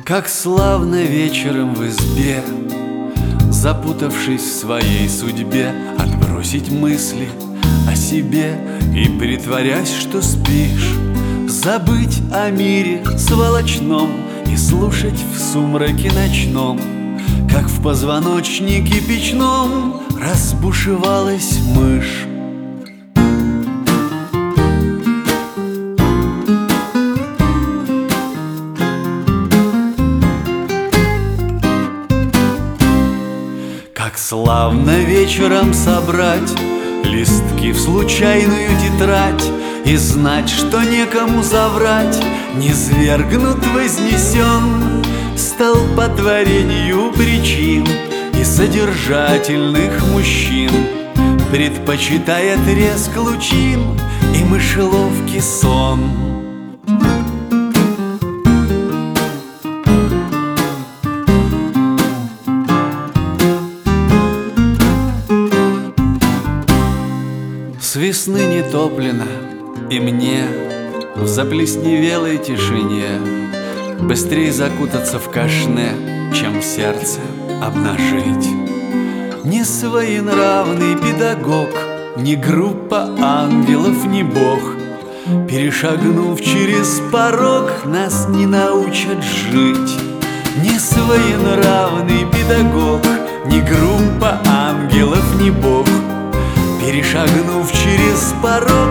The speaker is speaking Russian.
Как славно вечером в избе, запутавшись в своей судьбе, отбросить мысли о себе и, притворясь, что спишь, забыть о мире сволочном и слушать в сумраке ночном, как в позвоночнике печном разбушевалась мышь. Как славно вечером собрать листки в случайную тетрадь и знать, что некому соврать, низвергнут вознесен столпотворению причин и содержательных мужчин, предпочитая треск лучин и мышеловки сон. С весны не топлено, и мне в заплесневелой тишине быстрее закутаться в кашне, чем сердце обнажить. Ни своенравный педагог, ни группа ангелов, ни Бог, перешагнув через порог, нас не научат жить. Ни своенравный педагог, ни группа ангелов, ни Бог, перешагнув через порог,